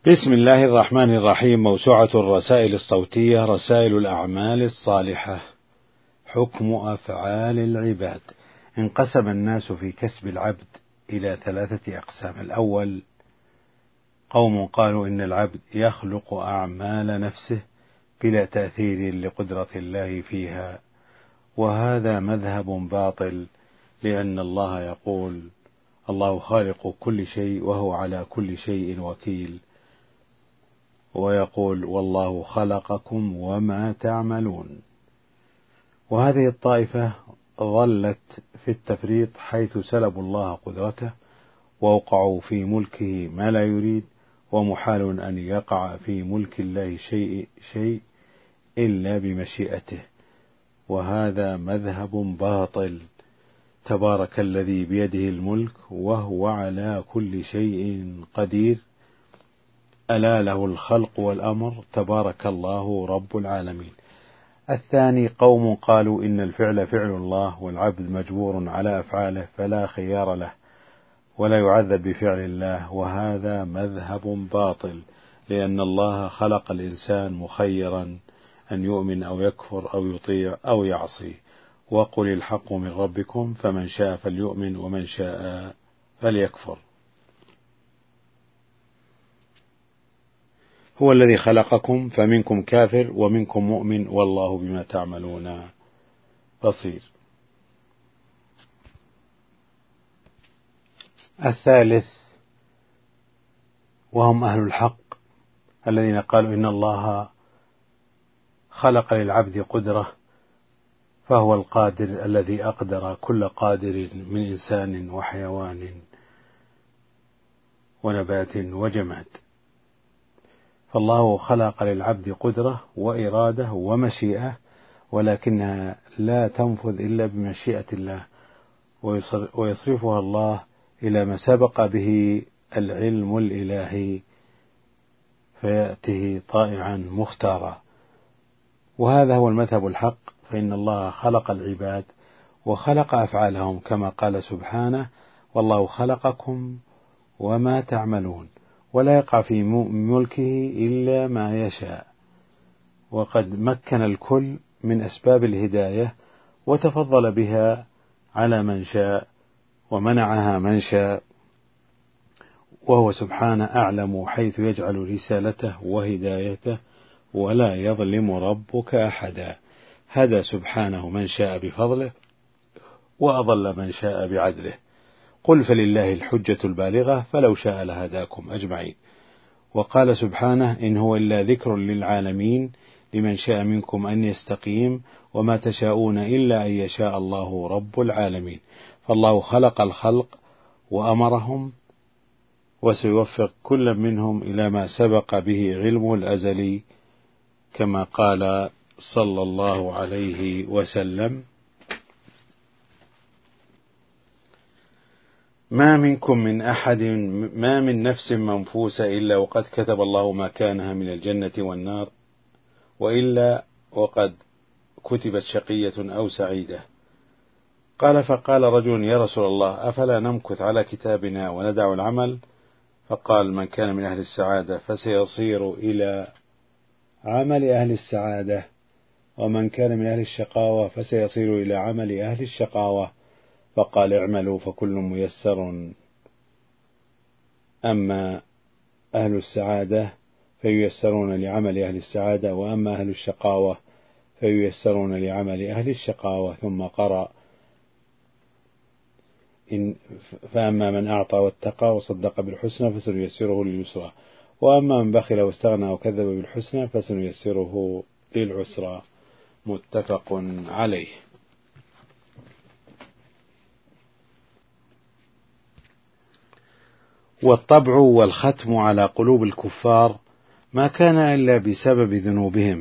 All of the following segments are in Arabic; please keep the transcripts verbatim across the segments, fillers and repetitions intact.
بسم الله الرحمن الرحيم. موسوعة الرسائل الصوتية رسائل الأعمال الصالحة. حكم أفعال العباد. انقسم الناس في كسب العبد إلى ثلاثة أقسام. الأول قوم قالوا إن العبد يخلق أعمال نفسه بلا تأثير لقدرة الله فيها، وهذا مذهب باطل، لأن الله يقول: الله خالق كل شيء وهو على كل شيء وكيل، ويقول: والله خلقكم وما تعملون. وهذه الطائفة ظلت في التفريط، حيث سلبوا الله قدرته ووقعوا في ملكه ما لا يريد، ومحال أن يقع في ملك الله شيء شيء إلا بمشيئته، وهذا مذهب باطل. تبارك الذي بيده الملك وهو على كل شيء قدير، ألا له الخلق والأمر، تبارك الله رب العالمين. الثاني قوم قالوا إن الفعل فعل الله، والعبد مجبور على أفعاله فلا خيار له، ولا يعذب بفعل الله، وهذا مذهب باطل، لأن الله خلق الإنسان مخيرا أن يؤمن أو يكفر أو يطيع أو يعصي. وقل الحق من ربكم فمن شاء فليؤمن ومن شاء فليكفر. هو الذي خلقكم فمنكم كافر ومنكم مؤمن، والله بما تعملون بصير. الثالث وهم أهل الحق الذين قالوا إن الله خلق للعبد قدرة، فهو القادر الذي أقدر كل قادر من إنسان وحيوان ونبات وجماد. فالله خلق للعبد قدرة وإرادة ومشيئة، ولكنها لا تنفذ إلا بمشيئة الله، ويصرفها الله إلى ما سبق به العلم الإلهي، فيأته طائعا مختارا. وهذا هو المذهب الحق، فإن الله خلق العباد وخلق أفعالهم، كما قال سبحانه: والله خلقكم وما تعملون، ولا يقع في ملكه إلا ما يشاء. وقد مكن الكل من أسباب الهداية، وتفضل بها على من شاء ومنعها من شاء، وهو سبحانه أعلم حيث يجعل رسالته وهدايته، ولا يظلم ربك أحدا. هدى سبحانه من شاء بفضله، وأضل من شاء بعدله. قل فلله الحجة البالغة فلو شاء لهداكم أجمعين. وقال سبحانه: إن هو إلا ذكر للعالمين لمن شاء منكم أن يستقيم، وما تشاءون إلا أن يشاء الله رب العالمين. فالله خلق الخلق وأمرهم، وسيوفق كل منهم إلى ما سبق به علمه الأزلي، كما قال صلى الله عليه وسلم: ما منكم من أحد ما من نفس منفوسة إلا وقد كتب الله مكانها من الجنة والنار، وإلا وقد كتبت شقية أو سعيدة. قال: فقال رجل: يا رسول الله، أفلا نمكث على كتابنا وندع العمل؟ فقال: من كان من أهل السعادة فسيصير إلى عمل أهل السعادة، ومن كان من أهل الشقاوة فسيصير إلى عمل أهل الشقاوة. فقال: اعملوا فكل ميسر، أما أهل السعادة فييسرون لعمل أهل السعادة، وأما أهل الشقاوة فييسرون لعمل أهل الشقاوة. ثم قرأ: إن فأما من أعطى واتقى وصدق بالحسنى فسنيسره لليسرى، وأما من بخل واستغنى وكذب بالحسنى فسنيسره للعسرى. متفق عليه. والطبع والختم على قلوب الكفار ما كان إلا بسبب ذنوبهم،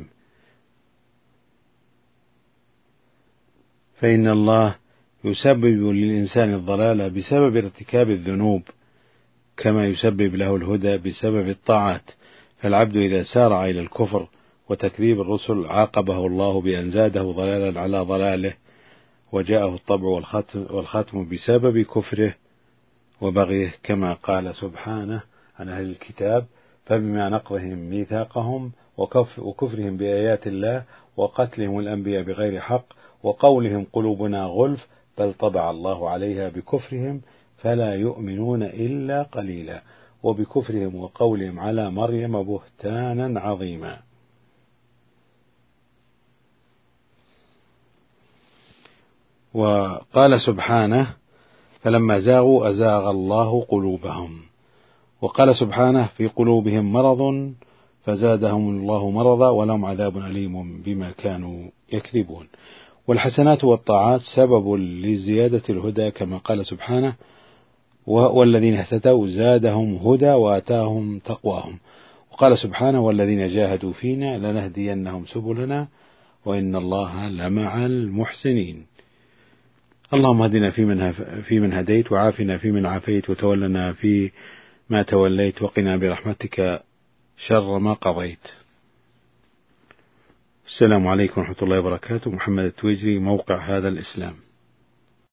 فإن الله يسبب للإنسان الضلال بسبب ارتكاب الذنوب، كما يسبب له الهدى بسبب الطاعات. فالعبد إذا سارع إلى الكفر وتكذيب الرسل عاقبه الله بأن زاده ضلالا على ضلاله، وجاءه الطبع والختم, والختم بسبب كفره وبغيه، كما قال سبحانه عن أهل الكتاب: فبما نقضهم ميثاقهم وكف وكفرهم بآيات الله وقتلهم الأنبياء بغير حق وقولهم قلوبنا غلف بل طبع الله عليها بكفرهم فلا يؤمنون إلا قليلا وبكفرهم وقولهم على مريم بهتانا عظيما. وقال سبحانه فلما زاغوا أزاغ الله قلوبهم. وقال سبحانه في قلوبهم مرض فزادهم الله مرضا ولهم عذاب أليم بما كانوا يكذبون. والحسنات والطاعات سبب لزيادة الهدى كما قال سبحانه والذين اهتدوا زادهم هدى وآتاهم تقواهم. وقال سبحانه والذين جاهدوا فينا لنهدينهم سبلنا وإن الله لمع المحسنين. اللهم اهدنا فيمن فيمن هديت وعافنا فيمن عافيت وتولنا في ما توليت وقنا برحمتك شر ما قضيت. السلام عليكم ورحمة الله وبركاته. محمد التويجري، موقع هذا الإسلام.